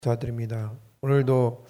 감사드립니다. 오늘도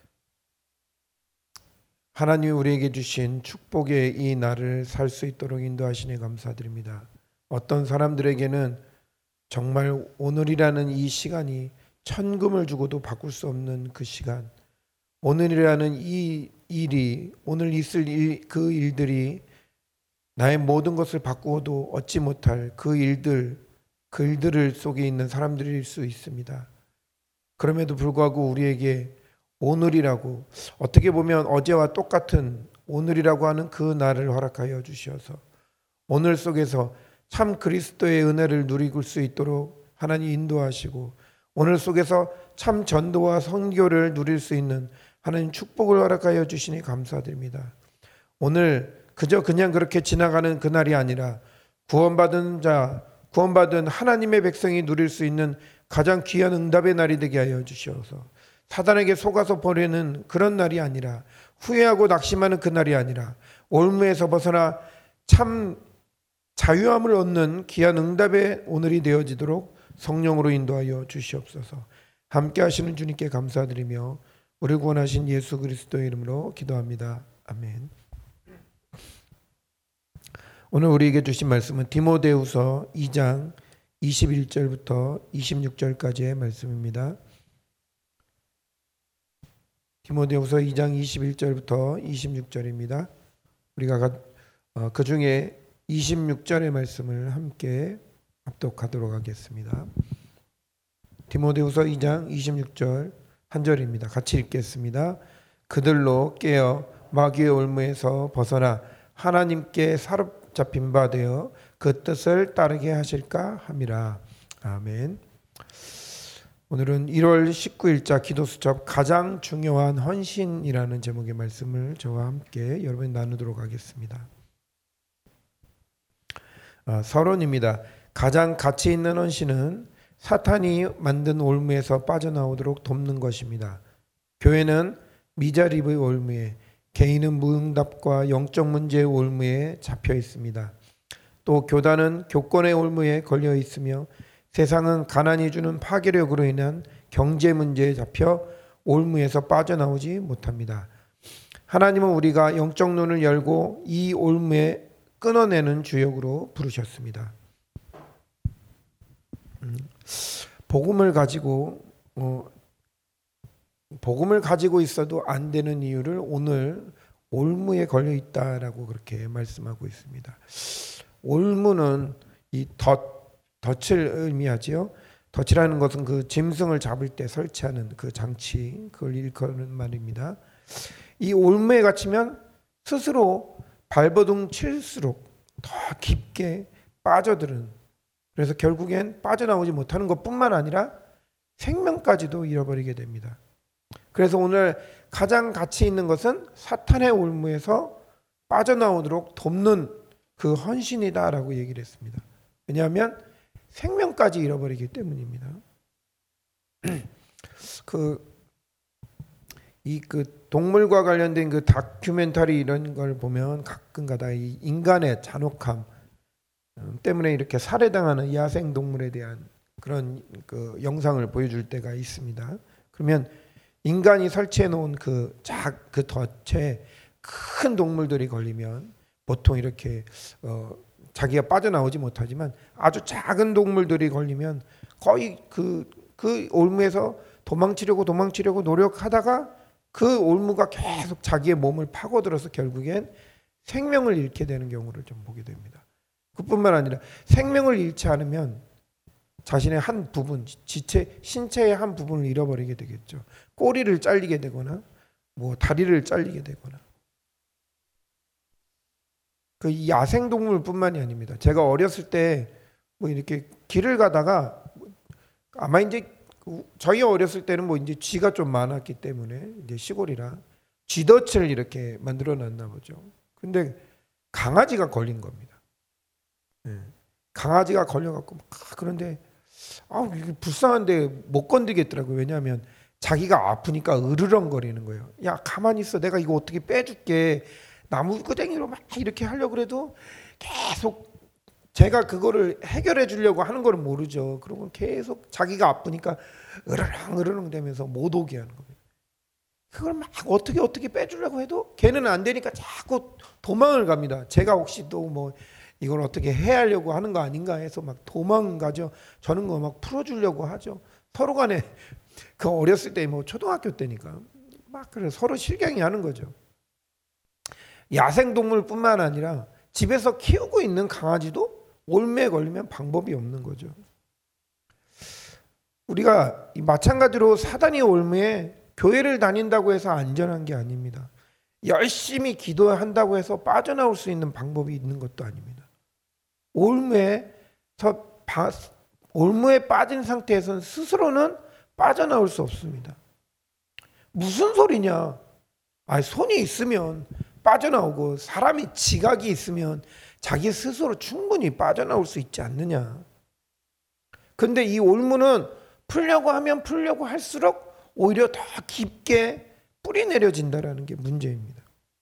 하나님이 우리에게 주신 축복의 이 날을 살 수 있도록 인도하시니 감사드립니다. 어떤 사람들에게는 정말 오늘이라는 이 시간이 천금을 주고도 바꿀 수 없는 그 시간, 오늘이라는 이 일이, 오늘 있을 그 일들이 나의 모든 것을 바꾸어도 얻지 못할 그 일들 속에 있는 사람들일 수 있습니다. 그럼에도 불구하고 우리에게 오늘이라고, 어떻게 보면 어제와 똑같은 오늘이라고 하는 그 날을 허락하여 주셔서 오늘 속에서 참 그리스도의 은혜를 누릴 수 있도록 하나님 인도하시고, 오늘 속에서 참 전도와 선교를 누릴 수 있는 하나님 축복을 허락하여 주시니 감사드립니다. 오늘 그냥 그렇게 지나가는 그날이 아니라 구원받은 하나님의 백성이 누릴 수 있는 가장 귀한 응답의 날이 되게 하여 주셔서, 사단에게 속아서 버리는 그런 날이 아니라, 후회하고 낙심하는 그 날이 아니라, 올무에서 벗어나 참 자유함을 얻는 귀한 응답의 오늘이 되어지도록 성령으로 인도하여 주시옵소서. 함께 하시는 주님께 감사드리며 우리 구원하신 예수 그리스도의 이름으로 기도합니다. 아멘. 오늘 우리에게 주신 말씀은 디모데후서 2장 21절부터 26절까지의 말씀입니다. 디모데후서 2장 21절부터 26절입니다. 우리가 그 중에 26절의 말씀을 함께 합독하도록 하겠습니다. 디모데후서 2장 26절 한 절입니다. 같이 읽겠습니다. 그들로 깨어 마귀의 올무에서 벗어나 하나님께 사로잡힌 바 되어 그 뜻을 따르게 하실까 함이라. 아멘. 오늘은 1월 19일자 기도수첩 가장 중요한 헌신이라는 제목의 말씀을 저와 함께 여러분이 나누도록 하겠습니다. 서론입니다. 가장 가치 있는 헌신은 사탄이 만든 올무에서 빠져나오도록 돕는 것입니다. 교회는 미자립의 올무에, 개인은 무응답과 영적 문제의 올무에 잡혀 있습니다. 또 교단은 교권의 올무에 걸려 있으며, 세상은 가난이 주는 파괴력으로 인한 경제 문제에 잡혀 올무에서 빠져나오지 못합니다. 하나님은 우리가 영적 눈을 열고 이 올무에 끊어내는 주역으로 부르셨습니다. 복음을 가지고 있어도 안 되는 이유를 오늘 올무에 걸려 있다라고 그렇게 말씀하고 있습니다. 올무는 이 덫을 의미하지요. 덫이라는 것은 그 짐승을 잡을 때 설치하는 그 장치, 그걸 일컫는 말입니다. 이 올무에 갇히면 스스로 발버둥 칠수록 더 깊게 빠져드는, 그래서 결국엔 빠져나오지 못하는 것뿐만 아니라 생명까지도 잃어버리게 됩니다. 그래서 오늘 가장 가치 있는 것은 사탄의 올무에서 빠져나오도록 돕는 그 헌신이다라고 얘기를 했습니다. 왜냐하면 생명까지 잃어버리기 때문입니다. 그 동물과 관련된 그 다큐멘터리 이런 걸 보면 가끔가다 이 인간의 잔혹함 때문에 이렇게 살해당하는 야생 동물에 대한 그런 그 영상을 보여줄 때가 있습니다. 그러면 인간이 설치해 놓은 그 덫에 큰 동물들이 걸리면 보통 이렇게 자기가 빠져나오지 못하지만, 아주 작은 동물들이 걸리면 거의 그 올무에서 도망치려고 노력하다가 그 올무가 계속 자기의 몸을 파고들어서 결국엔 생명을 잃게 되는 경우를 좀 보게 됩니다. 그뿐만 아니라 생명을 잃지 않으면 자신의 한 부분, 신체의 한 부분을 잃어버리게 되겠죠. 꼬리를 잘리게 되거나 다리를 잘리게 되거나. 그 야생동물뿐만이 아닙니다. 제가 어렸을 때 이렇게 길을 가다가, 아마 이제 저희 어렸을 때는 이제 쥐가 좀 많았기 때문에 이제 시골이라 쥐덫을 이렇게 만들어 놨나 보죠. 근데 강아지가 걸린 겁니다. 강아지가 걸려갖고 그런데 이게 불쌍한데 못 건드리겠더라고요. 왜냐하면 자기가 아프니까 으르렁거리는 거예요. 야, 가만히 있어, 내가 이거 어떻게 빼줄게. 나무 끄댕이로 막 이렇게 하려고 해도 계속 제가 그거를 해결해 주려고 하는 거는 모르죠. 그러고 계속 자기가 아프니까 으르렁 되면서 못 오게 하는 겁니다. 그걸 막 어떻게 빼주려고 해도 걔는 안 되니까 자꾸 도망을 갑니다. 제가 혹시 또 뭐 이걸 어떻게 해하려고 하는 거 아닌가 해서 막 도망가죠. 저는 거 막 풀어주려고 하죠. 서로 간에 그 어렸을 때 뭐 초등학교 때니까 막 그래 서로 실갱이 하는 거죠. 야생동물뿐만 아니라 집에서 키우고 있는 강아지도 올매에 걸리면 방법이 없는 거죠. 우리가 마찬가지로 사단이 올매에 교회를 다닌다고 해서 안전한 게 아닙니다. 열심히 기도한다고 해서 빠져나올 수 있는 방법이 있는 것도 아닙니다. 올무에 빠진 상태에서는 스스로는 빠져나올 수 없습니다. 무슨 소리냐? 손이 있으면 빠져나오고 사람이 지각이 있으면 자기 스스로 충분히 빠져나올 수 있지 않느냐? 근데 이 올무는 풀려고 하면 풀려고 할수록 오히려 더 깊게 뿌리 내려진다라는 게 문제입니다.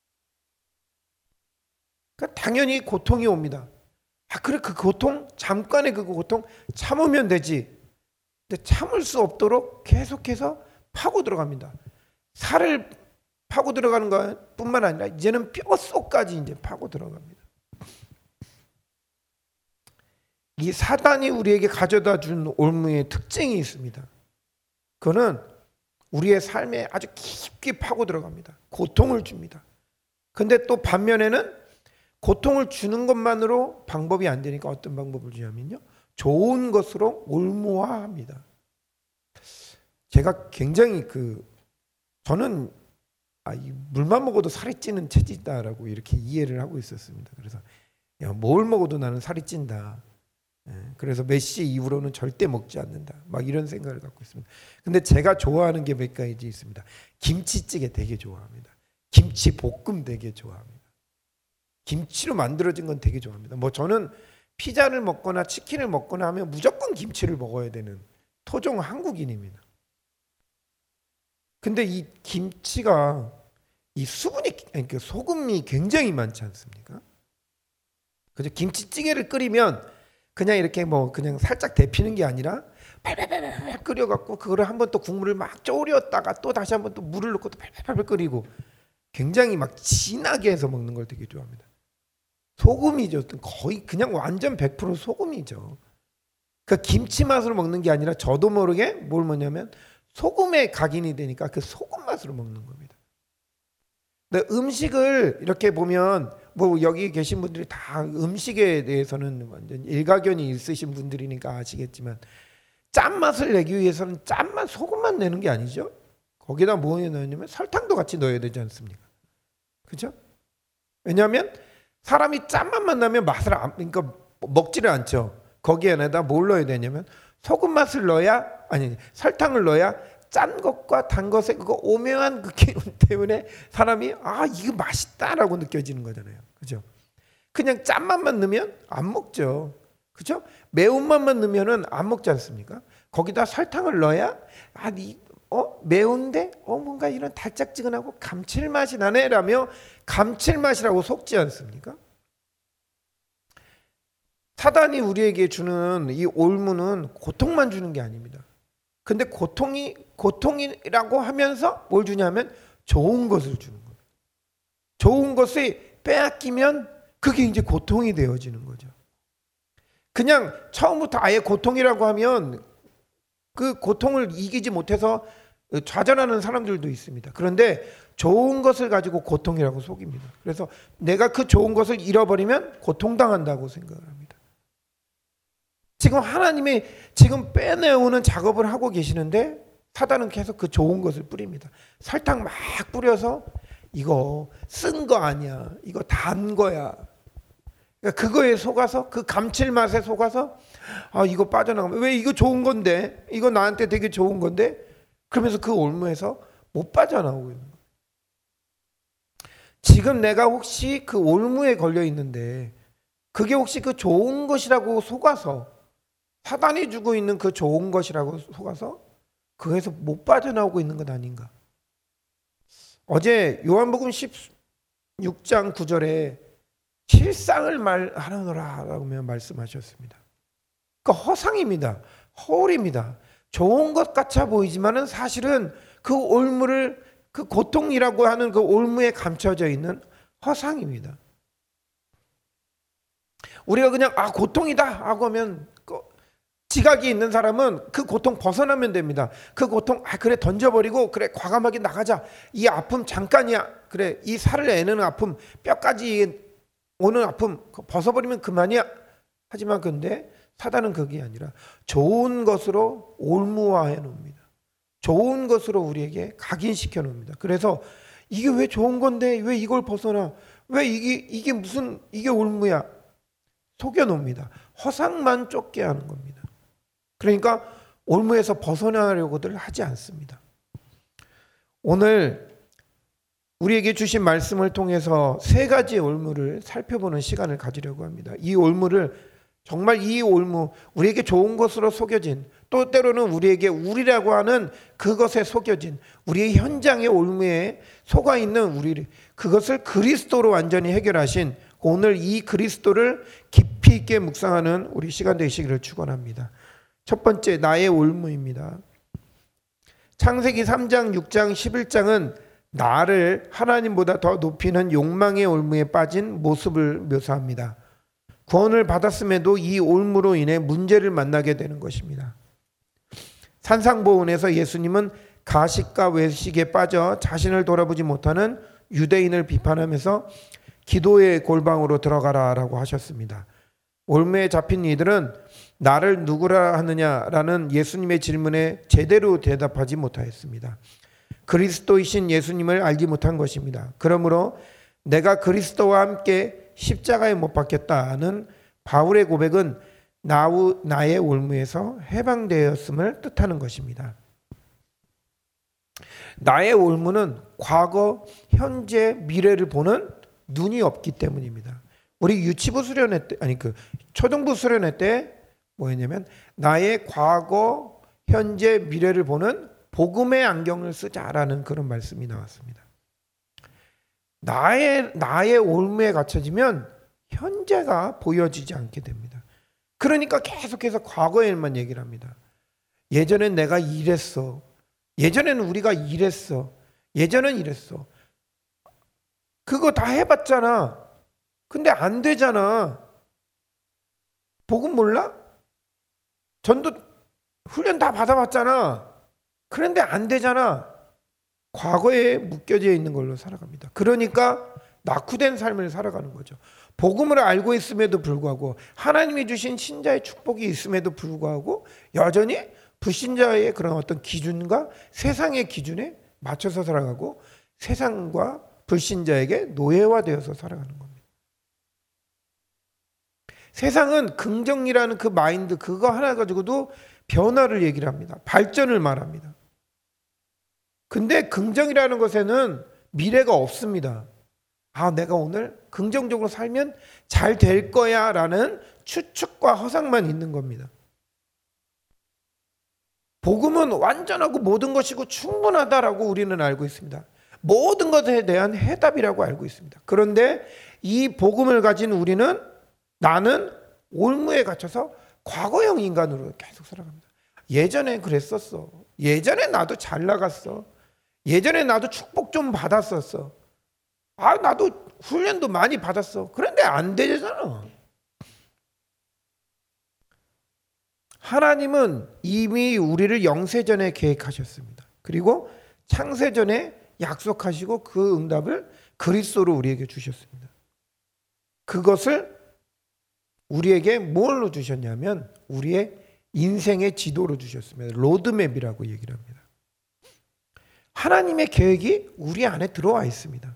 그러니까 당연히 고통이 옵니다. 그래 그 고통 잠깐의 그 고통 참으면 되지. 근데 참을 수 없도록 계속해서 파고 들어갑니다. 살을 파고 들어가는 것뿐만 아니라 이제는 뼛속까지 이제 파고 들어갑니다. 이 사단이 우리에게 가져다 준 올무의 특징이 있습니다. 그거는 우리의 삶에 아주 깊게 파고 들어갑니다. 고통을 줍니다. 근데 또 반면에는 고통을 주는 것만으로 방법이 안 되니까 어떤 방법을 주냐면요. 좋은 것으로 올무화합니다. 제가 굉장히 저는 물만 먹어도 살이 찌는 체질이다라고 이렇게 이해를 하고 있었습니다. 그래서 뭘 먹어도 나는 살이 찐다. 그래서 메시 이후로는 절대 먹지 않는다. 막 이런 생각을 갖고 있습니다. 근데 제가 좋아하는 게 몇 가지 있습니다. 김치찌개 되게 좋아합니다. 김치 볶음 되게 좋아합니다. 김치로 만들어진 건 되게 좋아합니다. 저는 피자를 먹거나 치킨을 먹거나 하면 무조건 김치를 먹어야 되는 토종 한국인입니다. 근데 이 김치가 이 수분이 그러니까 소금이 굉장히 많지 않습니까? 그죠? 김치찌개를 끓이면 그냥 이렇게 그냥 살짝 데피는 게 아니라 팔팔팔 끓여갖고 그거를 한번 또 국물을 막 졸였다가 또 다시 한번 또 물을 넣고 또 팔팔팔 끓이고 굉장히 막 진하게 해서 먹는 걸 되게 좋아합니다. 소금이죠. 거의 그냥 완전 100% 소금이죠. 그러니까 김치 맛으로 먹는 게 아니라 저도 모르게 뭘 먹냐면 소금에 각인이 되니까 그 소금 맛으로 먹는 겁니다. 근데 음식을 이렇게 보면 여기 계신 분들이 다 음식에 대해서는 완전 일가견이 있으신 분들이니까 아시겠지만 짠맛을 내기 위해서는 소금만 내는 게 아니죠. 거기다 뭐 넣냐면 설탕도 같이 넣어야 되지 않습니까? 그죠? 왜냐하면 사람이 짠맛만 나면 그러니까 먹지를 않죠. 거기에다 뭘 넣어야 되냐면 소금 맛을 넣어야 설탕을 넣어야 짠 것과 단 것의 그거 오묘한 그 기운 때문에 사람이 이거 맛있다라고 느껴지는 거잖아요. 그죠? 그냥 짠맛만 넣으면 안 먹죠. 그죠? 매운맛만 넣으면은 안 먹지 않습니까? 거기다 설탕을 넣어야 매운데 뭔가 이런 달짝지근하고 감칠맛이 나네라며 감칠맛이라고 속지 않습니까? 사단이 우리에게 주는 이 올무는 고통만 주는 게 아닙니다. 근데 고통이라고 하면서 뭘 주냐면 좋은 것을 주는 거예요. 좋은 것을 빼앗기면 그게 이제 고통이 되어지는 거죠. 그냥 처음부터 아예 고통이라고 하면 그 고통을 이기지 못해서 좌절하는 사람들도 있습니다. 그런데 좋은 것을 가지고 고통이라고 속입니다. 그래서 내가 그 좋은 것을 잃어버리면 고통당한다고 생각을 합니다. 지금 하나님이 지금 빼내오는 작업을 하고 계시는데 사단은 계속 그 좋은 것을 뿌립니다. 설탕 막 뿌려서 이거 쓴 거 아니야. 이거 단 거야. 그러니까 그거에 속아서 그 감칠맛에 속아서 이거 빠져나가면 왜 이거 좋은 건데 이거 나한테 되게 좋은 건데 그러면서 그 올무에서 못 빠져나오고 있는 거예요. 지금 내가 혹시 그 올무에 걸려 있는데 그게 혹시 그 좋은 것이라고 속아서 사단이 주고 있는 그 좋은 것이라고 속아서 그에서 못 빠져나오고 있는 것 아닌가. 어제 요한복음 16장 9절에 실상을 말하노라 라고 말씀하셨습니다. 그러니까 허상입니다. 허울입니다. 좋은 것 같아 보이지만은 사실은 그 올무를, 그 고통이라고 하는 그 올무에 감춰져 있는 허상입니다. 우리가 그냥 고통이다 하고 하면, 지각이 있는 사람은 그 고통 벗어나면 됩니다. 그 고통 그래 던져버리고, 그래 과감하게 나가자. 이 아픔 잠깐이야. 그래 이 살을 애는 아픔, 뼈까지 오는 아픔 벗어버리면 그만이야. 하지만 근데 사단은 그게 아니라 좋은 것으로 올무화해 놓습니다. 좋은 것으로 우리에게 각인시켜 놓습니다. 그래서 이게 왜 좋은 건데 왜 이걸 벗어나? 왜 이게 무슨, 이게 올무야? 속여 놓습니다. 허상만 쫓게 하는 겁니다. 그러니까 올무에서 벗어나려고들 하지 않습니다. 오늘 우리에게 주신 말씀을 통해서 세 가지의 올무를 살펴보는 시간을 가지려고 합니다. 이 올무를, 정말 이 올무, 우리에게 좋은 것으로 속여진, 또 때로는 우리에게 우리라고 하는 그것에 속여진, 우리의 현장의 올무에 속아 있는 우리, 그것을 그리스도로 완전히 해결하신, 오늘 이 그리스도를 깊이 있게 묵상하는 우리 시간 되시기를 축원합니다. 첫 번째, 나의 올무입니다. 창세기 3장, 6장, 11장은 나를 하나님보다 더 높이는 욕망의 올무에 빠진 모습을 묘사합니다. 구원을 받았음에도 이 올무로 인해 문제를 만나게 되는 것입니다. 산상보훈에서 예수님은 가식과 외식에 빠져 자신을 돌아보지 못하는 유대인을 비판하면서 기도의 골방으로 들어가라라고 하셨습니다. 올무에 잡힌 이들은 나를 누구라 하느냐라는 예수님의 질문에 제대로 대답하지 못하였습니다. 그리스도이신 예수님을 알지 못한 것입니다. 그러므로 내가 그리스도와 함께 십자가에 못 박혔다는 바울의 고백은 나의 올무에서 해방되었음을 뜻하는 것입니다. 나의 올무는 과거, 현재, 미래를 보는 눈이 없기 때문입니다. 우리 유치부 수련회 때, 초등부 수련회 때 뭐였냐면, 나의 과거, 현재, 미래를 보는 복음의 안경을 쓰자라는 그런 말씀이 나왔습니다. 나의 올무에 갇혀지면 현재가 보여지지 않게 됩니다. 그러니까 계속해서 과거의 일만 얘기를 합니다. 예전엔 내가 이랬어. 예전에는 우리가 이랬어. 예전엔 이랬어. 그거 다 해봤잖아. 근데 안 되잖아. 복음 몰라? 전도 훈련 다 받아봤잖아. 그런데 안 되잖아. 과거에 묶여져 있는 걸로 살아갑니다. 그러니까 낙후된 삶을 살아가는 거죠. 복음을 알고 있음에도 불구하고, 하나님이 주신 신자의 축복이 있음에도 불구하고 여전히 불신자의 그런 어떤 기준과 세상의 기준에 맞춰서 살아가고, 세상과 불신자에게 노예화되어서 살아가는 겁니다. 세상은 긍정이라는 그 마인드, 그거 하나 가지고도 변화를 얘기를 합니다. 발전을 말합니다. 근데 긍정이라는 것에는 미래가 없습니다. 내가 오늘 긍정적으로 살면 잘 될 거야 라는 추측과 허상만 있는 겁니다. 복음은 완전하고 모든 것이고 충분하다라고 우리는 알고 있습니다. 모든 것에 대한 해답이라고 알고 있습니다. 그런데 이 복음을 가진 우리는, 나는 올무에 갇혀서 과거형 인간으로 계속 살아갑니다. 예전에 그랬었어. 예전에 나도 잘 나갔어. 예전에 나도 축복 좀 받았었어. 나도 훈련도 많이 받았어. 그런데 안 되잖아. 하나님은 이미 우리를 영세전에 계획하셨습니다. 그리고 창세전에 약속하시고 그 응답을 그리스도로 우리에게 주셨습니다. 그것을 우리에게 뭘로 주셨냐면 우리의 인생의 지도로 주셨습니다. 로드맵이라고 얘기를 합니다. 하나님의 계획이 우리 안에 들어와 있습니다.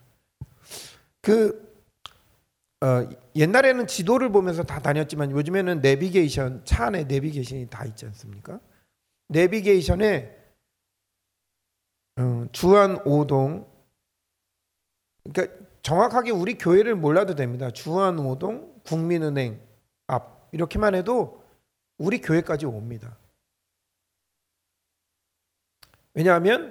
옛날에는 지도를 보면서 다 다녔지만 요즘에는 내비게이션, 차 안에 내비게이션이 다 있지 않습니까? 내비게이션에 주안 5동, 그러니까 정확하게 우리 교회를 몰라도 됩니다. 주안 5동 국민은행 앞 이렇게만 해도 우리 교회까지 옵니다. 왜냐하면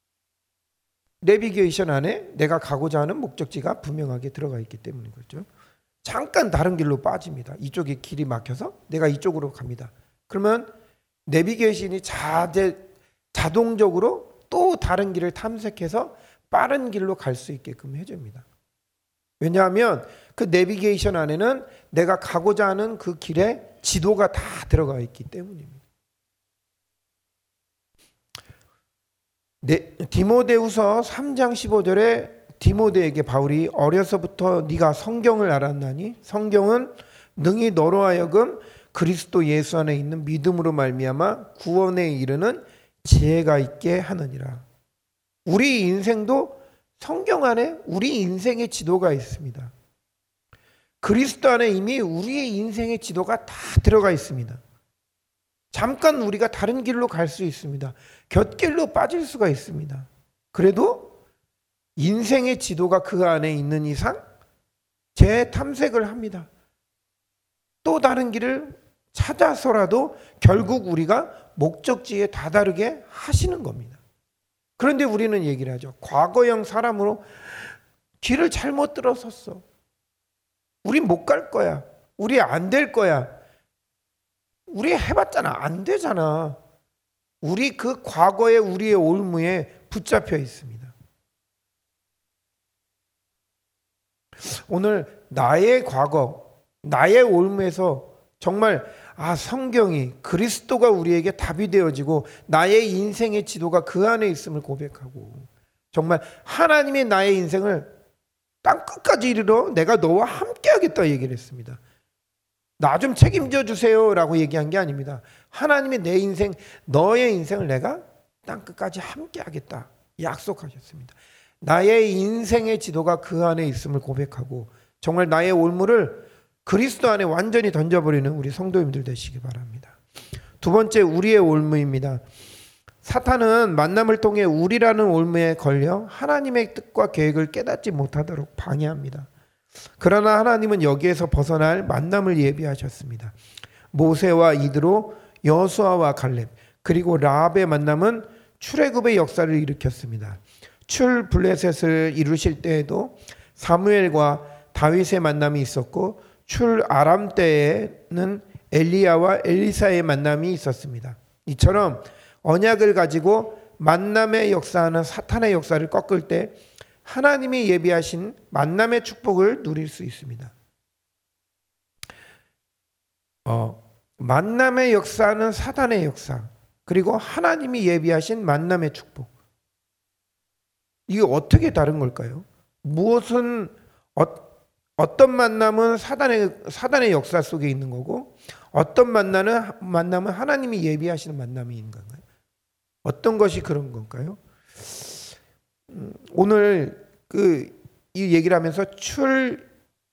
내비게이션 안에 내가 가고자 하는 목적지가 분명하게 들어가 있기 때문인 거죠. 잠깐 다른 길로 빠집니다. 이쪽에 길이 막혀서 내가 이쪽으로 갑니다. 그러면 내비게이션이 자동적으로 또 다른 길을 탐색해서 빠른 길로 갈 수 있게끔 해줍니다. 왜냐하면 그 내비게이션 안에는 내가 가고자 하는 그 길에 지도가 다 들어가 있기 때문입니다. 디모데후서 3장 15절에 디모데에게 바울이 어려서부터 네가 성경을 알았나니 성경은 능히 너로 하여금 그리스도 예수 안에 있는 믿음으로 말미암아 구원에 이르는 지혜가 있게 하느니라. 우리 인생도 성경 안에 우리 인생의 지도가 있습니다. 그리스도 안에 이미 우리의 인생의 지도가 다 들어가 있습니다. 잠깐 우리가 다른 길로 갈 수 있습니다. 곁길로 빠질 수가 있습니다. 그래도 인생의 지도가 그 안에 있는 이상 재탐색을 합니다. 또 다른 길을 찾아서라도 결국 우리가 목적지에 다다르게 하시는 겁니다. 그런데 우리는 얘기를 하죠. 과거형 사람으로 길을 잘못 들어섰어. 우리 못 갈 거야. 우리 안 될 거야. 우리 해봤잖아. 안 되잖아. 우리 그 과거의 우리의 올무에 붙잡혀 있습니다. 오늘 나의 과거, 나의 올무에서 정말 성경이 그리스도가 우리에게 답이 되어지고 나의 인생의 지도가 그 안에 있음을 고백하고 정말 하나님의 나의 인생을 땅끝까지 이르러 내가 너와 함께 하겠다 얘기를 했습니다. 나 좀 책임져 주세요 라고 얘기한 게 아닙니다. 하나님의 내 인생, 너의 인생을 내가 땅끝까지 함께 하겠다 약속하셨습니다. 나의 인생의 지도가 그 안에 있음을 고백하고 정말 나의 올무를 그리스도 안에 완전히 던져버리는 우리 성도님들 되시기 바랍니다. 두 번째, 우리의 올무입니다. 사탄은 만남을 통해 우리라는 올무에 걸려 하나님의 뜻과 계획을 깨닫지 못하도록 방해합니다. 그러나 하나님은 여기에서 벗어날 만남을 예비하셨습니다. 모세와 이드로, 여호수아와 갈렙, 그리고 라합의 만남은 출애굽의 역사를 일으켰습니다. 출블레셋을 이루실 때에도 사무엘과 다윗의 만남이 있었고 출아람 때에는 엘리야와 엘리사의 만남이 있었습니다. 이처럼 언약을 가지고 만남의 역사하는 사탄의 역사를 꺾을 때 하나님이 예비하신 만남의 축복을 누릴 수 있습니다. 만남의 역사는 사단의 역사, 그리고 하나님이 예비하신 만남의 축복. 이게 어떻게 다른 걸까요? 무엇은 어떤 만남은 사단의 역사 속에 있는 거고 어떤 만남은 하나님이 예비하시는 만남이 있는 건가요? 어떤 것이 그런 건가요? 오늘 이 얘기를 하면서 출애굽,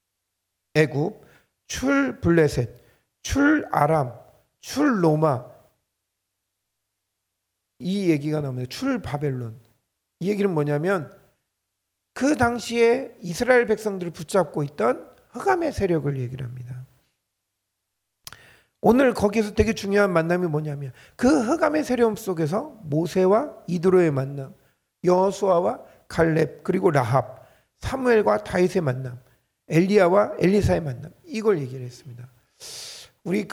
출블레셋, 출아람, 출로마 이 얘기가 나옵니다. 출바벨론. 이 얘기는 뭐냐면 그 당시에 이스라엘 백성들을 붙잡고 있던 흑암의 세력을 얘기를 합니다. 오늘 거기서 되게 중요한 만남이 뭐냐면 그 흑암의 세력 속에서 모세와 이드로의 만남, 여호수아와 갈렙, 그리고 라합, 사무엘과 다윗의 만남, 엘리야와 엘리사의 만남, 이걸 얘기를 했습니다. 우리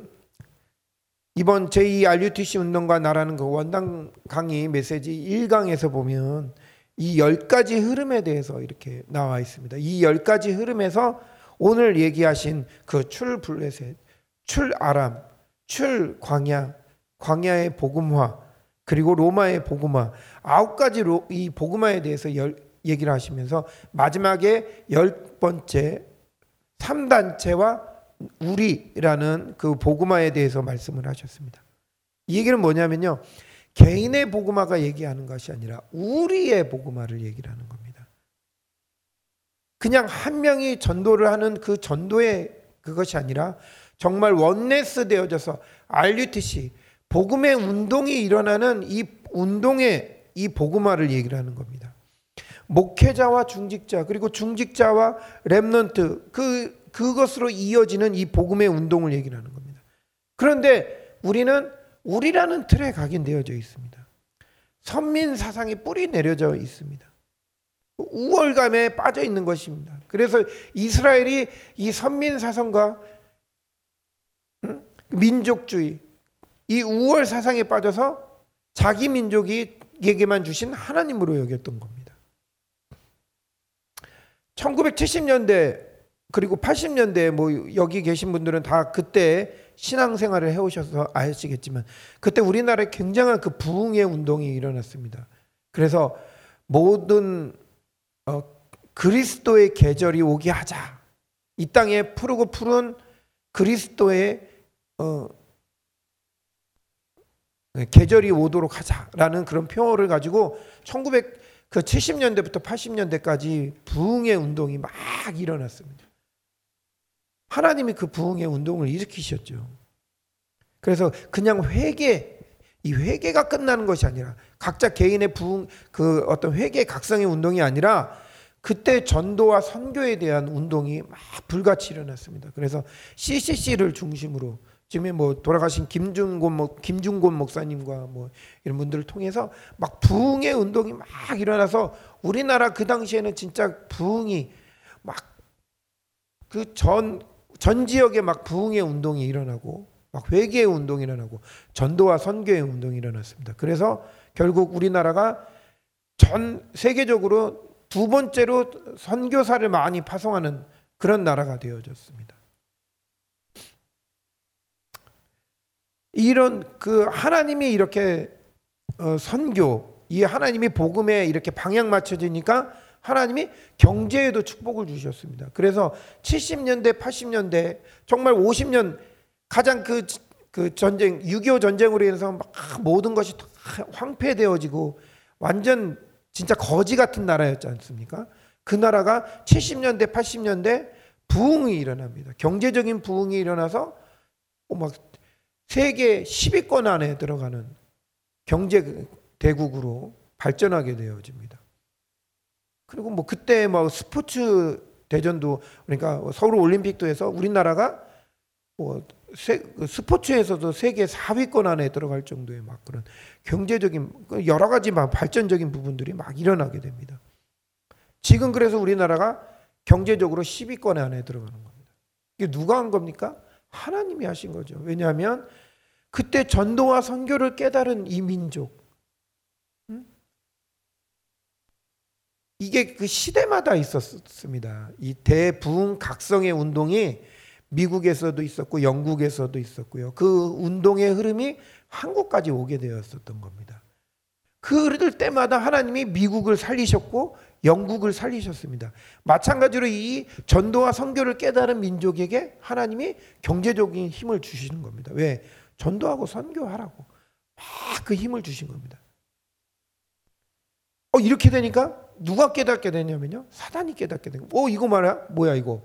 이번 제2 RUTC 운동과 나라는 그 원당 강의 메시지 1강에서 보면 이 10가지 흐름에 대해서 이렇게 나와 있습니다. 이 10가지 흐름에서 오늘 얘기하신 그 출블레셋, 출아람, 출광야, 광야의 복음화, 그리고 로마의 복음화, 9가지 이 복음화에 대해서 얘기를 하시면서 마지막에 10번째 3단체와 우리라는 그 복음화에 대해서 말씀을 하셨습니다. 이 얘기는 뭐냐면요, 개인의 복음화가 얘기하는 것이 아니라 우리의 복음화를 얘기를 하는 겁니다. 그냥 한 명이 전도를 하는 그 전도의 그것이 아니라 정말 원네스 되어져서 RUTC 복음의 운동이 일어나는 이 운동의 이 복음화를 얘기를 하는 겁니다. 목회자와 중직자, 그리고 중직자와 렘넌트, 그것으로 이어지는 이 복음의 운동을 얘기를 하는 겁니다. 그런데 우리는 우리라는 틀에 각인되어져 있습니다. 선민 사상이 뿌리 내려져 있습니다. 우월감에 빠져 있는 것입니다. 그래서 이스라엘이 이 선민 사상과 민족주의, 이 우월 사상에 빠져서 자기 민족에게만 주신 하나님으로 여겼던 겁니다. 1970년대 그리고 80년대 뭐 여기 계신 분들은 다 그때 신앙생활을 해오셔서 아시겠지만 그때 우리나라에 굉장한 그 부흥의 운동이 일어났습니다. 그래서 모든 그리스도의 계절이 오게 하자. 이 땅에 푸르고 푸른 그리스도의 계절이 오도록 하자라는 그런 표어를 가지고 1970년대부터 80년대까지 부흥의 운동이 막 일어났습니다. 하나님이 그 부흥의 운동을 일으키셨죠. 그래서 그냥 이 회개가 끝나는 것이 아니라 각자 개인의 부흥, 그 어떤 회개 각성의 운동이 아니라 그때 전도와 선교에 대한 운동이 막 불같이 일어났습니다. 그래서 CCC를 중심으로 지금 뭐 돌아가신 김중곤 목사님과 뭐 이런 분들을 통해서 막 부흥의 운동이 막 일어나서 우리나라 그 당시에는 진짜 부흥이 막 그 전 지역에 막 부흥의 운동이 일어나고 막 회개의 운동이 일어나고 전도와 선교의 운동이 일어났습니다. 그래서 결국 우리나라가 전 세계적으로 두 번째로 선교사를 많이 파송하는 그런 나라가 되어졌습니다. 이런 그 하나님이 이렇게 선교, 이 하나님이 복음에 이렇게 방향 맞춰지니까 하나님이 경제에도 축복을 주셨습니다. 그래서 70년대, 80년대 정말 50년 가장 그 전쟁 6.25 전쟁으로 인해서 막 모든 것이 황폐되어지고 완전 진짜 거지 같은 나라였지 않습니까? 그 나라가 70년대, 80년대 부흥이 일어납니다. 경제적인 부흥이 일어나서 막 세계 10위권 안에 들어가는 경제 대국으로 발전하게 되어집니다. 그리고 뭐 그때 뭐 스포츠 대전도 그러니까 서울 올림픽도 해서 우리나라가 뭐 스포츠에서도 세계 4위권 안에 들어갈 정도의 막 그런 경제적인 여러 가지 막 발전적인 부분들이 막 일어나게 됩니다. 지금 그래서 우리나라가 경제적으로 10위권 안에 들어가는 겁니다. 이게 누가 한 겁니까? 하나님이 하신 거죠. 왜냐하면 그때 전도와 선교를 깨달은 이 민족, 이게 그 시대마다 있었습니다. 이 대부흥 각성의 운동이 미국에서도 있었고 영국에서도 있었고요. 그 운동의 흐름이 한국까지 오게 되었었던 겁니다. 그럴 때마다 하나님이 미국을 살리셨고 영국을 살리셨습니다. 마찬가지로 이 전도와 선교를 깨달은 민족에게 하나님이 경제적인 힘을 주시는 겁니다. 왜? 전도하고 선교하라고 막 그 힘을 주신 겁니다. 이렇게 되니까 누가 깨닫게 되냐면요, 사단이 깨닫게 된 거예요. 이거 말이야? 뭐야 이거?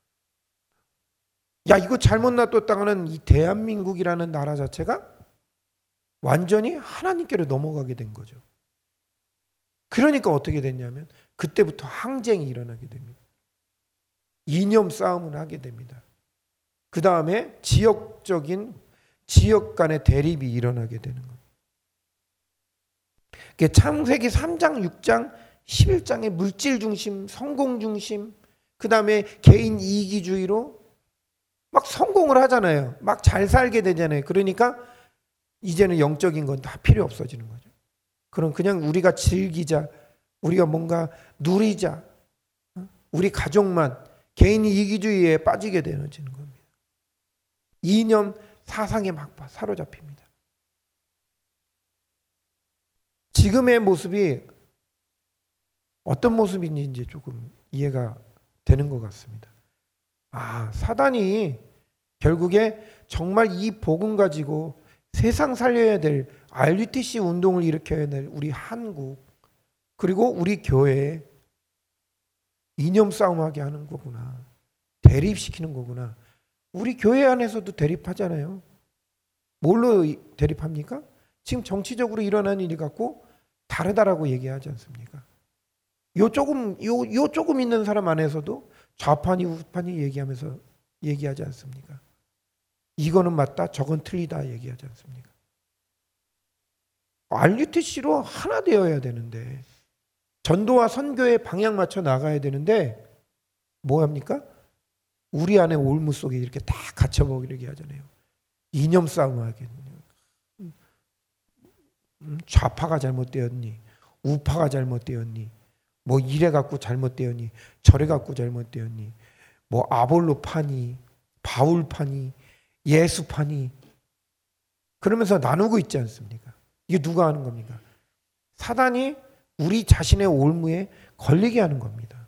야, 이거 잘못 놔뒀다가는 이 대한민국이라는 나라 자체가 완전히 하나님께로 넘어가게 된 거죠. 그러니까 어떻게 됐냐면 그때부터 항쟁이 일어나게 됩니다. 이념 싸움을 하게 됩니다. 그 다음에 지역 간의 대립이 일어나게 되는 겁니다. 창세기 3장, 6장, 11장의 물질 중심, 성공 중심, 그 다음에 개인 이기주의로 막 성공을 하잖아요. 막 잘 살게 되잖아요. 그러니까 이제는 영적인 건 다 필요 없어지는 거죠. 그럼 그냥 우리가 즐기자, 우리가 뭔가 누리자, 우리 가족만 개인 이기주의에 빠지게 되어지는 겁니다. 이념 사상에 막 사로잡힙니다. 지금의 모습이 어떤 모습인지 이제 조금 이해가 되는 것 같습니다. 사단이 결국에 정말 이 복음 가지고 세상 살려야 될 RUTC 운동을 일으켜야 될 우리 한국 그리고 우리 교회에 이념 싸움하게 하는 거구나. 대립시키는 거구나. 우리 교회 안에서도 대립하잖아요. 뭘로 대립합니까? 지금 정치적으로 일어난 일이 갖고 다르다라고 얘기하지 않습니까? 요 조금 있는 사람 안에서도 좌판이 우판이 얘기하지 않습니까? 이거는 맞다, 저건 틀리다 얘기하지 않습니까? RUTC로 하나 되어야 되는데 전도와 선교에 방향 맞춰 나가야 되는데 뭐 합니까? 우리 안에 올무 속에 이렇게 다 갇혀버리게 하잖아요. 이념 싸움 하겠네요. 좌파가 잘못되었니? 우파가 잘못되었니? 뭐 이래 갖고 잘못되었니? 저래 갖고 잘못되었니? 뭐 아볼로파니, 바울파니, 예수파니, 그러면서 나누고 있지 않습니까? 이게 누가 하는 겁니까? 사단이 우리 자신의 올무에 걸리게 하는 겁니다.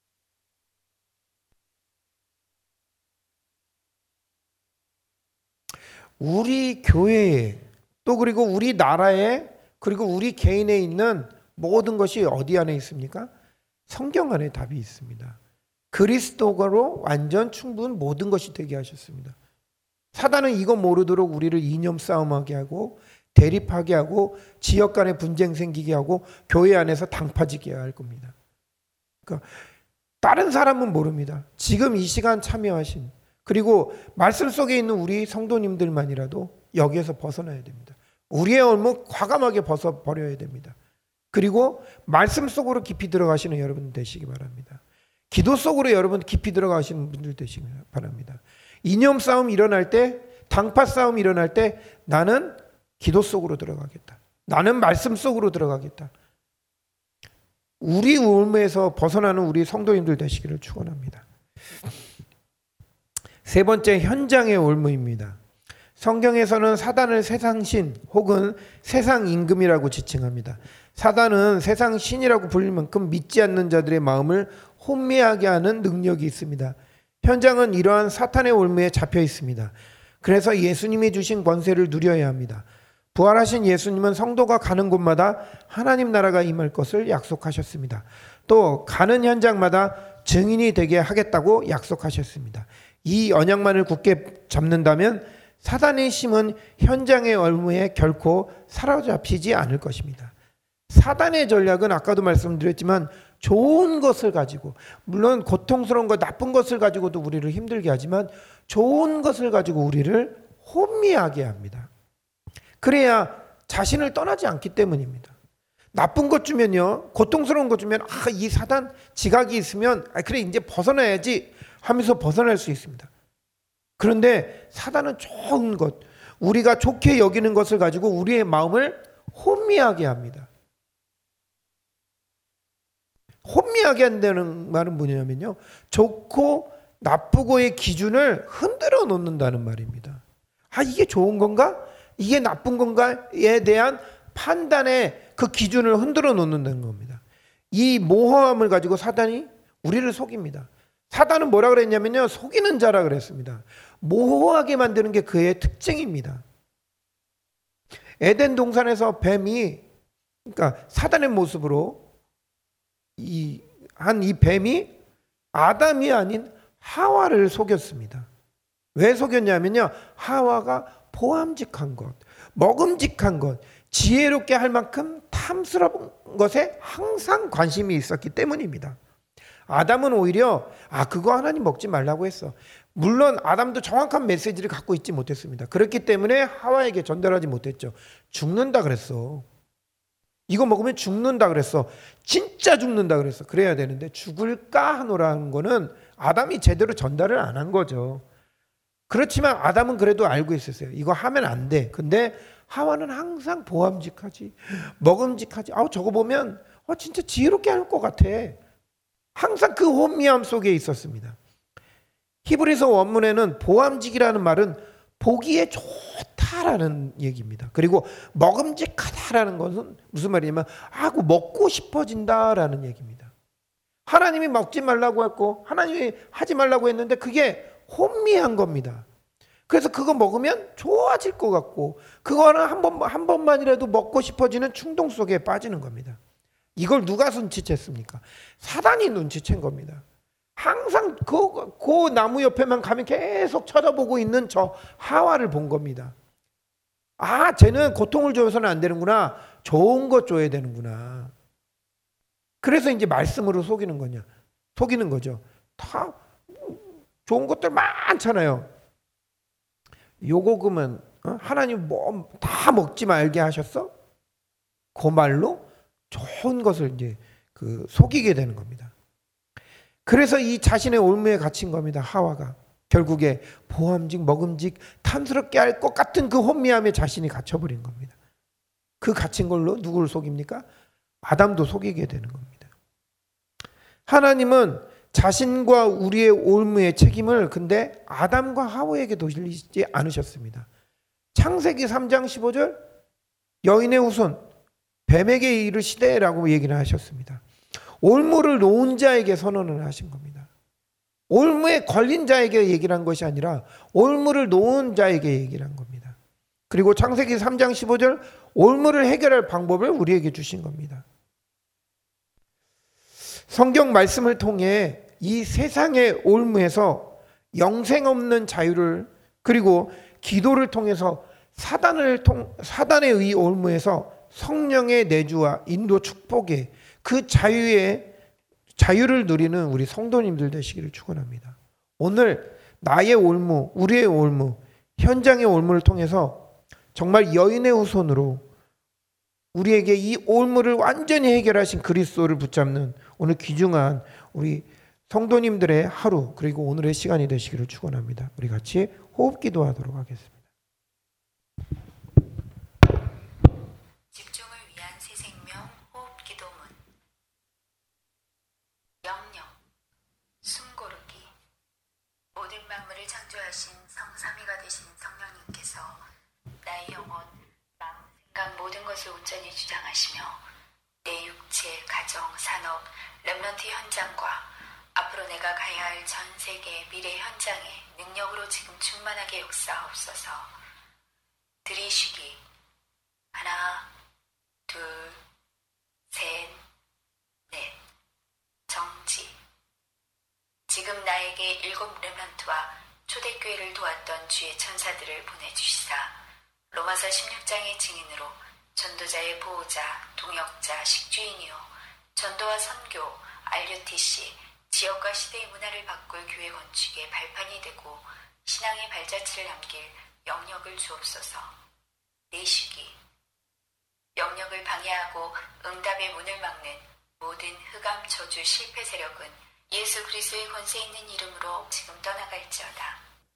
우리 교회에, 또 그리고 우리 나라에, 그리고 우리 개인에 있는 모든 것이 어디 안에 있습니까? 성경 안에 답이 있습니다. 그리스도로 완전 충분 모든 것이 되게 하셨습니다. 사단은 이거 모르도록 우리를 이념 싸움하게 하고 대립하게 하고 지역 간에 분쟁 생기게 하고 교회 안에서 당파지게 할 겁니다. 그러니까 다른 사람은 모릅니다. 지금 이 시간 참여하신, 그리고 말씀 속에 있는 우리 성도님들만이라도 여기에서 벗어나야 됩니다. 우리의 얼목 과감하게 벗어버려야 됩니다. 그리고 말씀 속으로 깊이 들어가시는 여러분 되시기 바랍니다. 기도 속으로 여러분 깊이 들어가시는 분들 되시기 바랍니다. 이념 싸움 일어날 때, 당파 싸움 일어날 때 나는 기도 속으로 들어가겠다. 나는 말씀 속으로 들어가겠다. 우리 울매에서 벗어나는 우리 성도님들 되시기를 축원합니다. 세 번째, 현장의 올무입니다. 성경에서는 사단을 세상신 혹은 세상임금이라고 지칭합니다. 사단은 세상신이라고 불릴 만큼 믿지 않는 자들의 마음을 혼미하게 하는 능력이 있습니다. 현장은 이러한 사탄의 올무에 잡혀 있습니다. 그래서 예수님이 주신 권세를 누려야 합니다. 부활하신 예수님은 성도가 가는 곳마다 하나님 나라가 임할 것을 약속하셨습니다. 또 가는 현장마다 증인이 되게 하겠다고 약속하셨습니다. 이 언약만을 굳게 잡는다면 사단의 힘은 현장의 올무에 결코 사로잡히지 않을 것입니다. 사단의 전략은 아까도 말씀드렸지만 좋은 것을 가지고, 물론 고통스러운 것, 나쁜 것을 가지고도 우리를 힘들게 하지만 좋은 것을 가지고 우리를 혼미하게 합니다. 그래야 자신을 떠나지 않기 때문입니다. 나쁜 것 주면요, 고통스러운 것 주면 이 사단 지각이 있으면 그래 이제 벗어나야지 하면서 벗어날 수 있습니다. 그런데 사단은 좋은 것, 우리가 좋게 여기는 것을 가지고 우리의 마음을 혼미하게 합니다. 혼미하게 한다는 말은 뭐냐면요, 좋고 나쁘고의 기준을 흔들어 놓는다는 말입니다. 이게 좋은 건가? 이게 나쁜 건가에 대한 판단의 그 기준을 흔들어 놓는다는 겁니다. 이 모호함을 가지고 사단이 우리를 속입니다. 사단은 뭐라 그랬냐면요, 속이는 자라 그랬습니다. 모호하게 만드는 게 그의 특징입니다. 에덴 동산에서 뱀이, 그러니까 사단의 모습으로 이 뱀이 아담이 아닌 하와를 속였습니다. 왜 속였냐면요, 하와가 보암직한 것, 먹음직한 것, 지혜롭게 할 만큼 탐스러운 것에 항상 관심이 있었기 때문입니다. 아담은 오히려 그거 하나님 먹지 말라고 했어. 물론 아담도 정확한 메시지를 갖고 있지 못했습니다. 그렇기 때문에 하와에게 전달하지 못했죠. 죽는다 그랬어. 이거 먹으면 죽는다 그랬어. 진짜 죽는다 그랬어. 그래야 되는데 죽을까 하노라는 거는 아담이 제대로 전달을 안 한 거죠. 그렇지만 아담은 그래도 알고 있었어요. 이거 하면 안 돼. 근데 하와는 항상 보암직하지, 먹음직하지. 저거 보면 진짜 지혜롭게 할 것 같아. 항상 그 혼미함 속에 있었습니다. 히브리서 원문에는 보암직이라는 말은 보기에 좋다라는 얘기입니다. 그리고 먹음직하다라는 것은 무슨 말이냐면 먹고 싶어진다라는 얘기입니다. 하나님이 먹지 말라고 했고 하나님이 하지 말라고 했는데 그게 혼미한 겁니다. 그래서 그거 먹으면 좋아질 것 같고 그거는 한 번만이라도 먹고 싶어지는 충동 속에 빠지는 겁니다. 이걸 누가 눈치챘습니까? 사단이 눈치챈 겁니다. 항상 그 나무 옆에만 가면 계속 쳐다보고 있는 저 하와를 본 겁니다. 쟤는 고통을 줘서는 안 되는구나. 좋은 것 줘야 되는구나. 그래서 이제 말씀으로 속이는 거죠. 다 좋은 것들 많잖아요. 요거 그러면 하나님 다 먹지 말게 하셨어? 그 말로 좋은 것을 이제 속이게 되는 겁니다. 그래서 이 자신의 올무에 갇힌 겁니다. 하와가 결국에 보암직, 먹음직, 탐스럽게 할 것 같은 그 혼미함에 자신이 갇혀버린 겁니다. 그 갇힌 걸로 누구를 속입니까? 아담도 속이게 되는 겁니다. 하나님은 자신과 우리의 올무의 책임을 근데 아담과 하와에게 돌리지 않으셨습니다. 창세기 3장 15절 여인의 후손 뱀에게 이르시되라고 얘기를 하셨습니다. 올무를 놓은 자에게 선언을 하신 겁니다. 올무에 걸린 자에게 얘기를 한 것이 아니라 올무를 놓은 자에게 얘기를 한 겁니다. 그리고 창세기 3장 15절 올무를 해결할 방법을 우리에게 주신 겁니다. 성경 말씀을 통해 이 세상의 올무에서 영생 없는 자유를 그리고 기도를 통해서 사단의 의 올무에서 성령의 내주와 인도 축복의 그 자유를 누리는 우리 성도님들 되시기를 축원합니다. 오늘 나의 올무, 우리의 올무, 현장의 올무를 통해서 정말 여인의 후손으로 우리에게 이 올무를 완전히 해결하신 그리스도를 붙잡는 오늘 귀중한 우리 성도님들의 하루 그리고 오늘의 시간이 되시기를 축원합니다. 우리 같이 호흡 기도하도록 하겠습니다. 집중을 위한 새 생명 호흡 기도문. 영영 숨고르기. 모든 만물을 창조하신 성삼위가 되신 성령님께서 나의 영혼, 마음, 생각 모든 것을 온전히 주장하시며 내 육체, 가정, 산업, 렘넌트 현장과 앞으로 내가 가야 할 전 세계 미래 현장에 능력으로 지금 충만하게 역사하옵소서. 들이쉬기. 하나, 둘, 셋, 넷. 정지. 지금 나에게 7 렘넌트와 초대교회를 도왔던 주의 천사들을 보내주시사 로마서 16장의 증인으로 전도자의 보호자, 동역자, 식주인이요 전도와 선교, RUTC, 지역과 시대의 문화를 바꿀 교회 건축의 발판이 되고 신앙의 발자취를 남길 영역을 주옵소서. 내쉬기. 영역을 방해하고 응답의 문을 막는 모든 흑암 저주 실패 세력은 예수 그리스도의 권세 있는 이름으로 지금 떠나갈지어다.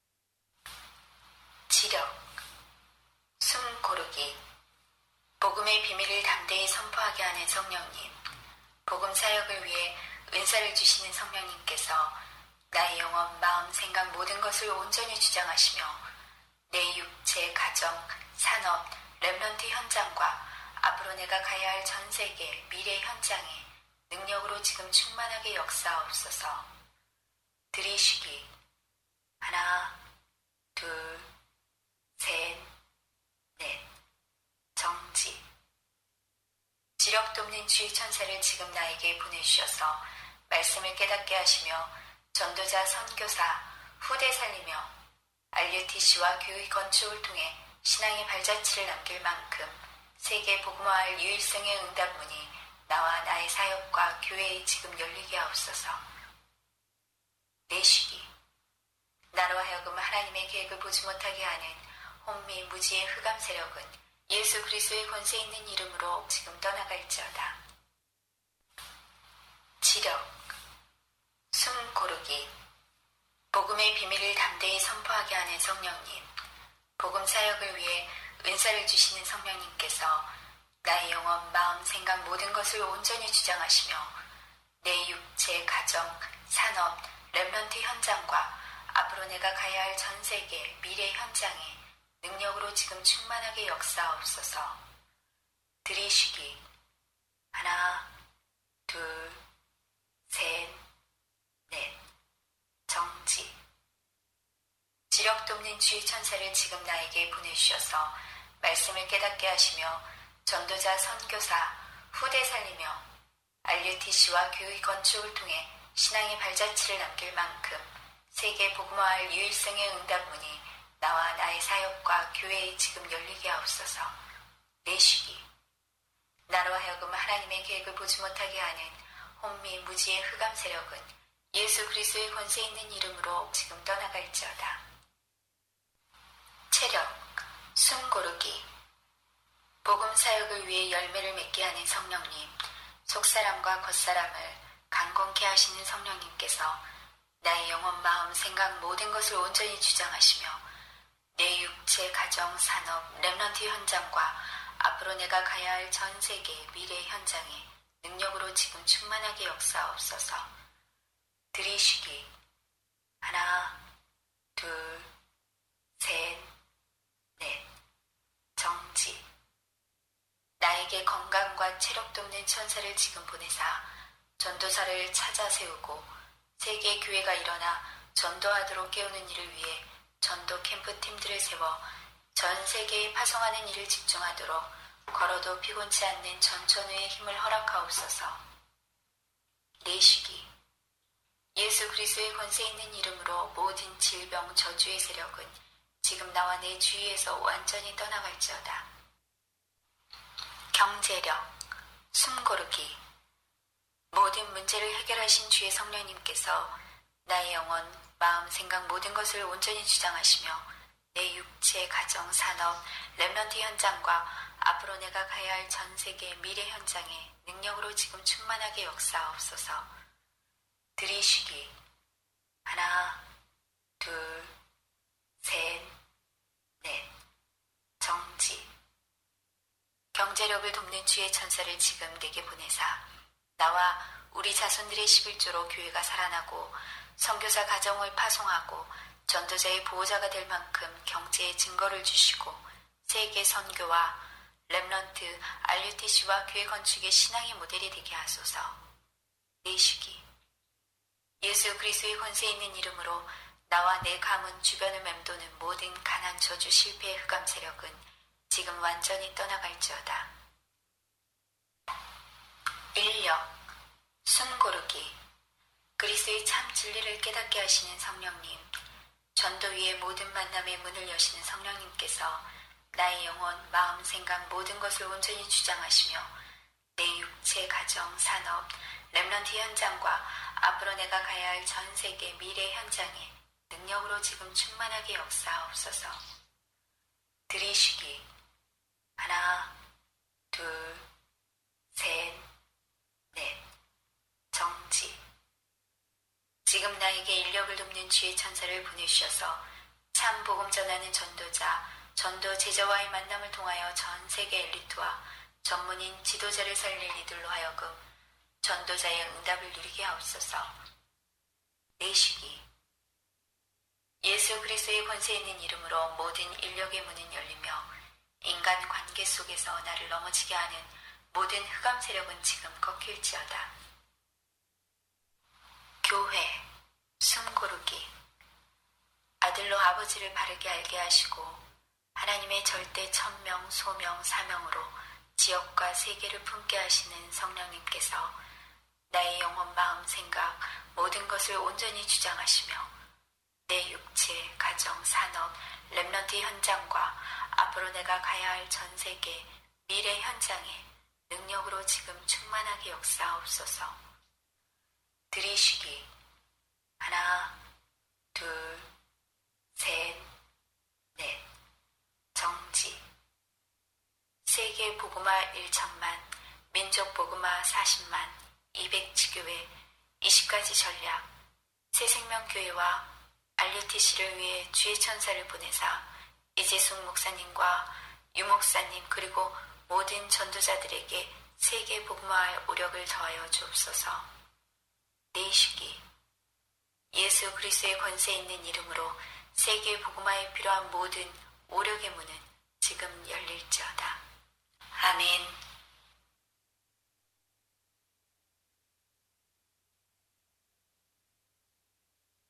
지력. 숨 고르기. 복음의 비밀을 담대히 선포하게 하는 성령님, 복음 사역을 위해 은사를 주시는 성령님께서 나의 영혼, 마음, 생각 모든 것을 온전히 주장하시며 내 육체, 가정, 산업, 렘넌트 현장과 앞으로 내가 가야 할 전 세계 미래 현장에 능력으로 지금 충만하게 역사하옵소서. 들이쉬기. 하나, 둘, 셋, 넷. 정지. 지력 돕는 주의 천사를 지금 나에게 보내주셔서 말씀을 깨닫게 하시며 전도자, 선교사, 후대 살리며 RUTC와 교회 건축을 통해 신앙의 발자취를 남길 만큼 세계 복음화할 유일성의 응답문이 나와 나의 사역과 교회에 지금 열리게 하옵소서. 내쉬기. 나로 하여금 하나님의 계획을 보지 못하게 하는 혼미 무지의 흑암 세력은 예수 그리스도의 권세 있는 이름으로 지금 떠나갈지어다. 지력. 숨 고르기. 복음의 비밀을 담대히 선포하게 하는 성령님, 복음 사역을 위해 은사를 주시는 성령님께서 나의 영혼, 마음, 생각 모든 것을 온전히 주장하시며 내 육체, 가정, 산업, 렘넌트 현장과 앞으로 내가 가야 할 전 세계 미래 현장에 능력으로 지금 충만하게 역사하옵소서. 들이쉬기. 하나, 둘, 셋, 넷. 정지. 지력 돕는 주의 천사를 지금 나에게 보내주셔서 말씀을 깨닫게 하시며 전도자, 선교사, 후대 살리며 RUTC와 교회 건축을 통해 신앙의 발자취를 남길 만큼 세계 복음화할 유일성의 응답문이 나와 나의 사역과 교회에 지금 열리게 하옵소서. 내쉬기. 나로 하여금 하나님의 계획을 보지 못하게 하는 혼미 무지의 흑암 세력은 예수 그리스도의 권세 있는 이름으로 지금 떠나갈지어다. 체력. 숨 고르기. 복음 사역을 위해 열매를 맺게 하는 성령님, 속사람과 겉사람을 강건케 하시는 성령님께서 나의 영혼, 마음, 생각 모든 것을 온전히 주장하시며 내 육체, 가정, 산업, 렘넌트 현장과 앞으로 내가 가야 할 전 세계 미래 현장에 능력으로 지금 충만하게 역사하옵소서. 들이쉬기. 하나, 둘, 셋, 넷. 정지. 나에게 건강과 체력 돕는 천사를 지금 보내사 전도사를 찾아 세우고 세계 교회가 일어나 전도하도록 깨우는 일을 위해 전도 캠프 팀들을 세워 전 세계에 파송하는 일을 집중하도록 걸어도 피곤치 않는 전천후의 힘을 허락하옵소서. 내쉬기. 예수 그리스도의 권세 있는 이름으로 모든 질병 저주의 세력은 지금 나와 내 주위에서 완전히 떠나갈지어다. 경제력. 숨고르기. 모든 문제를 해결하신 주의 성령님께서 나의 영혼, 마음, 생각 모든 것을 온전히 주장하시며 내 육체, 가정, 산업, 렘넌트 현장과 앞으로 내가 가야 할 전 세계 미래 현장에 능력으로 지금 충만하게 역사하옵소서. 들이쉬기. 하나, 둘, 셋, 넷. 정지. 경제력을 돕는 주의 천사를 지금 내게 보내사 나와 우리 자손들의 11조로 교회가 살아나고 선교사 가정을 파송하고 전도자의 보호자가 될 만큼 경제의 증거를 주시고 세계 선교와 렘넌트, RUTC와 교회 건축의 신앙의 모델이 되게 하소서. 내쉬기. 예수 그리스도의 권세 있는 이름으로 나와 내 가문 주변을 맴도는 모든 가난 저주 실패의 흑암 세력은 지금 완전히 떠나갈지어다. 인력. 숨고르기. 그리스도의 참 진리를 깨닫게 하시는 성령님, 전도 위의 모든 만남의 문을 여시는 성령님께서 나의 영혼, 마음, 생각 모든 것을 온전히 주장하시며 내 육체, 가정, 산업, 렘넌트 현장과 앞으로 내가 가야 할 전 세계 미래 현장에 능력으로 지금 충만하게 역사하옵소서. 들이쉬기. 하나, 둘, 셋, 넷. 정지. 지금 나에게 인력을 돕는 주의 천사를 보내주셔서 참 복음 전하는 전도자, 전도 제자와의 만남을 통하여 전 세계 엘리트와 전문인 지도자를 살릴 이들로 하여금 전도자의 응답을 누리게 하옵소서. 내쉬기. 예수 그리스도의 권세 있는 이름으로 모든 인력의 문은 열리며 인간 관계 속에서 나를 넘어지게 하는 모든 흑암 세력은 지금 꺾일지어다. 교회. 숨고르기. 아들로 아버지를 바르게 알게 하시고 하나님의 절대 천명, 소명, 사명으로 지역과 세계를 품게 하시는 성령님께서 나의 영혼, 마음, 생각 모든 것을 온전히 주장하시며 내 육체, 가정, 산업, 렘넌트 현장과 앞으로 내가 가야 할 전 세계 미래 현장에 능력으로 지금 충만하게 역사하옵소서. 들이쉬기. 하나, 둘, 셋, 넷. 정지. 세계 복음화 1천만, 민족 복음화 40만, 200지교회, 20가지 전략, 새생명교회와 RUTC를 위해 주의 천사를 보내사 이재숙 목사님과 유 목사님 그리고 모든 전도자들에게 세계 복음화할 오력을 더하여 주옵소서. 내쉬기. 예수 그리스도의 권세 있는 이름으로 세계 복음화에 필요한 모든 오력의 문은 지금 열릴지어다. 아멘.